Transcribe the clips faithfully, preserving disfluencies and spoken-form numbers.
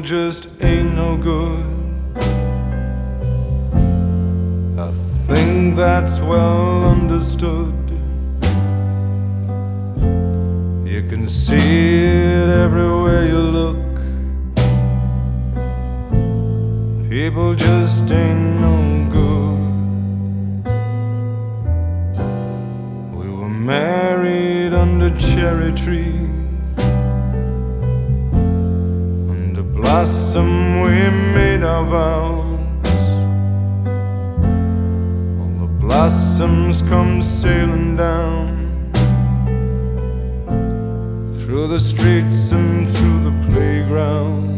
just ain't no good. I think that's well understood. You can see it everywhere you look. People just ain't no good. We were married under cherry trees, under blossom we made our vows. All the blossoms come sailing down through the streets and through the playground.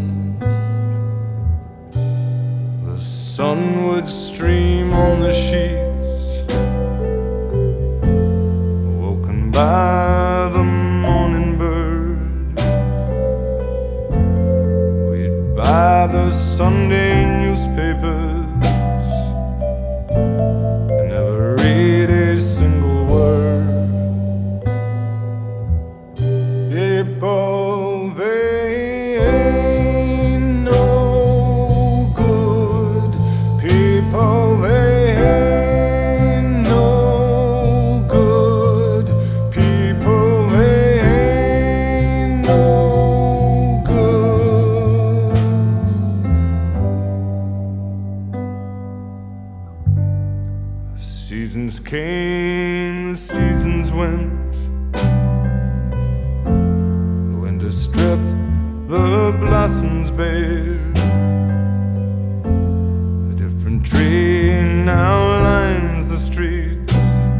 The sun would stream on the sheets, woken by the morning bird. We'd buy the Sunday newspapers and never read a single word. People, they ain't no good. People, they ain't no good. People, they ain't no good. Seasons came, the seasons went. Stripped the blossoms bare. A different tree now lines the streets,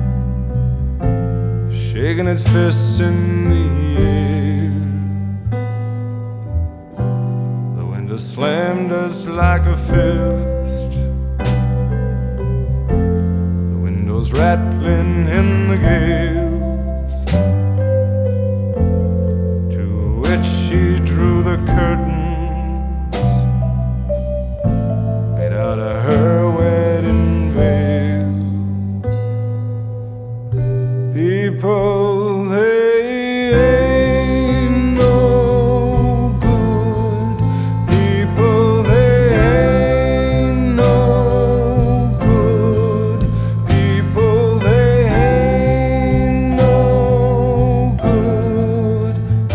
shaking its fists in the air. The window slammed us like a fist, the windows rattling in the gale. She drew the curtains made out of her wedding veil. People, they ain't no good. People, they ain't no good. People, they ain't no good.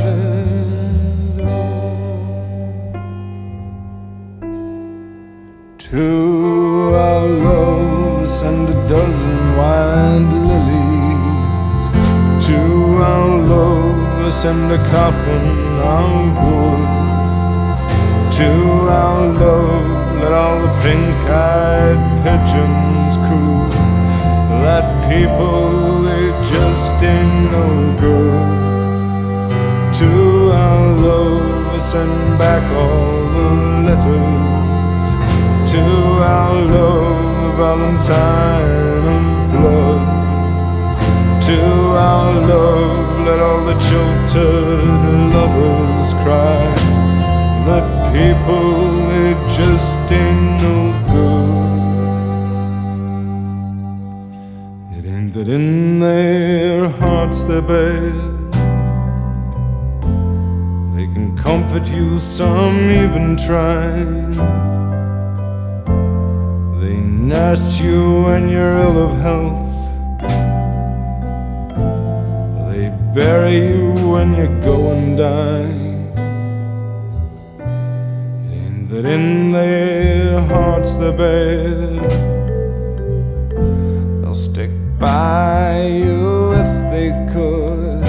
To our love send a dozen white lilies. To our love send a coffin of wood. To our love let all the pink-eyed pigeons coo. That people, they just ain't no good. To our love send back all the letters. To our love, Valentine of blood. To our love, let all the jilted lovers cry. That people, they just ain't no good. It ain't that in their hearts they're bad. They can comfort you, some even try. Nurse you when you're ill of health. They bury you when you go and die. It ain't that in their hearts they're bad. They'll stick by you if they could.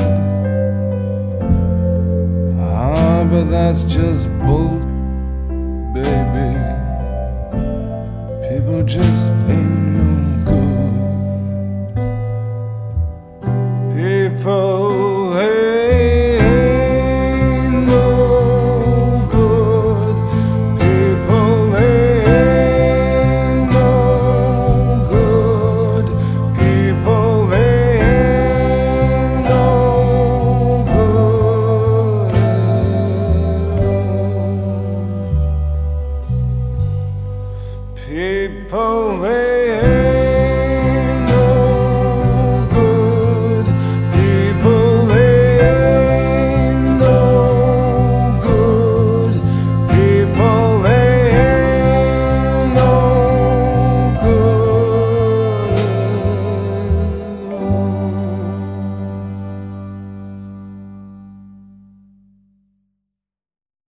Ah, but that's just bull, baby. People just